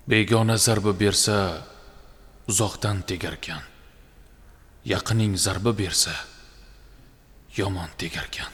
Begona zarba bersa uzoqdan tegarkan. Yaqining zarba bersa yomon tegarkan.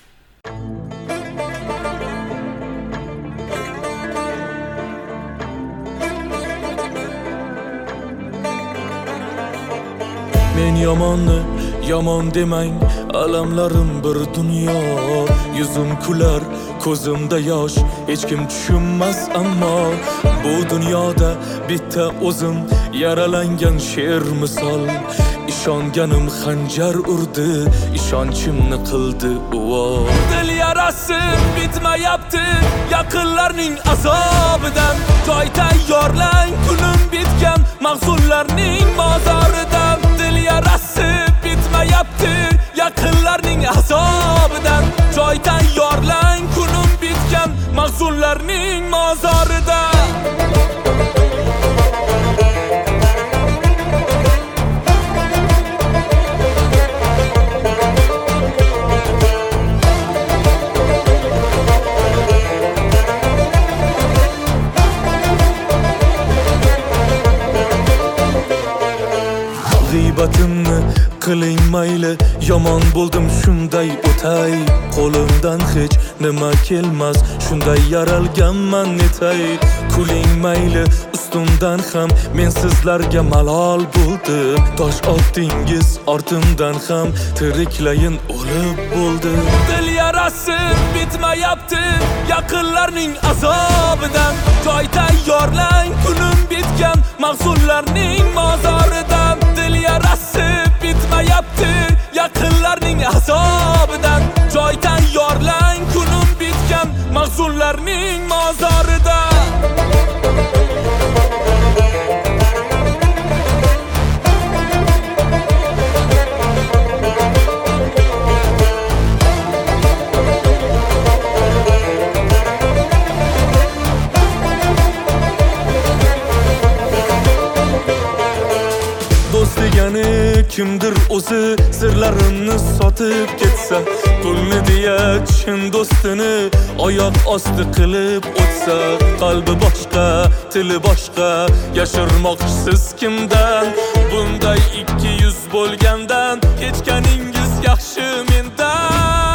Men yomonni yomon demang, alamlarim bir dunyo. Yuzim kular, ko'zimda yosh, hech kim tushunmas ammo bu dunyoda bitta o'zim yaralangan sher misol. İşonganim xanjar urdi, ishonchimni qildi uvo. Dil yarasi bitmayapti, yaqinlarning azobidan. Joy tayyorlang, kunim bitgan mahzunlarning mozoridan. Dil yarasi bitmayapti, yaqinlarning azobidan. Joy tayyorlang, kunim bitgan mahzunlarning mozoridan. G'iybatimni qiling mayli, yomon bo'ldim shunday o'tay. Qo'limdan hech nima kelmas, shunday yaralganman netay. Kuling mayli, ustimdan ham men sizlarga malol bo'ldim. Tosh otdingiz ortimdan ham tiriklayin o'lib bo'ldim. Dil yarasi bitmayapti, yaqinlarning azobidan. Joy tayyorlang, kunim bitgan mahzunlarning mozoridan. Dil yarasi bitmayapti, yaqinlarning azobidan. Joy tayyorlang, kunim bitgan mahzunlarning mozoridan. Do'st degani kimdir o'zi, sirlarimni sotib ketsa. Pulni deya chin do'stini oyoq osti qilib o'tsa. Qalbi boshqa, tili boshqa, yashirmoqchisiz kimdan? Bunday 200 bo'lgandan kechganingiz yaxshi mendan.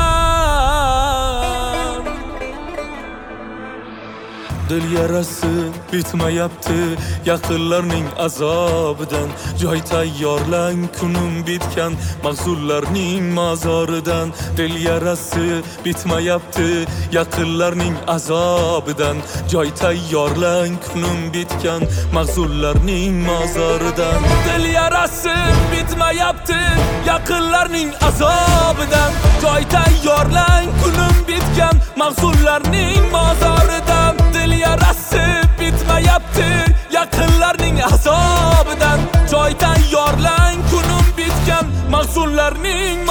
Dil yarasi bitmayapti, yaqinlarning azobidan. Joy tayyorlang, kunim bitgan mahzunlarning mozoridan. Dil yarasi bitmayapti, yaqinlarning azobidan. Joy tayyorlang, kunim bitgan mahzunlarning mozoridan. Dil yarasi bitmayapti, yaqinlarning azobidan. Joy tayyorlang, kunim bitgan mahzunlarning mozoridan. Dil yarasi bitmayapti, yaqinlarning azobidan. Joy tayyorlang, kunim bitgan mahzunlarning